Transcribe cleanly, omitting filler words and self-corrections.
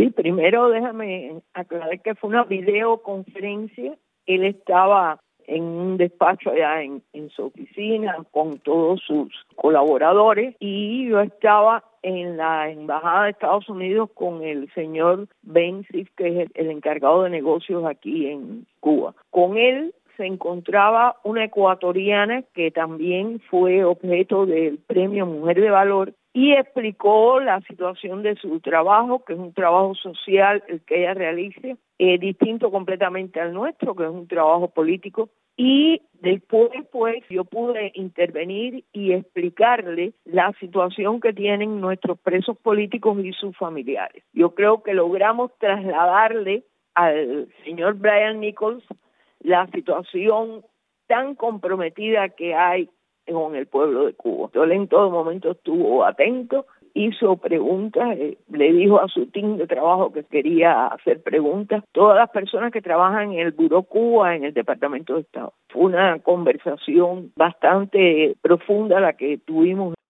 Sí, primero déjame aclarar que fue una videoconferencia. Él estaba en un despacho allá en su oficina con todos sus colaboradores y yo estaba en la Embajada de Estados Unidos con el señor Bensif, que es el encargado de negocios aquí en Cuba. Con él se encontraba una ecuatoriana que también fue objeto del premio Mujer de Valor y explicó la situación de su trabajo, que es un trabajo social el que ella realiza, distinto completamente al nuestro, que es un trabajo político. Y después, pues, yo pude intervenir y explicarle la situación que tienen nuestros presos políticos y sus familiares. Yo creo que logramos trasladarle al señor Brian Nichols la situación tan comprometida que hay con el pueblo de Cuba. Él en todo momento estuvo atento, hizo preguntas, le dijo a su team de trabajo que quería hacer preguntas. Todas las personas que trabajan en el Buró Cuba, en el Departamento de Estado. Fue una conversación bastante profunda la que tuvimos.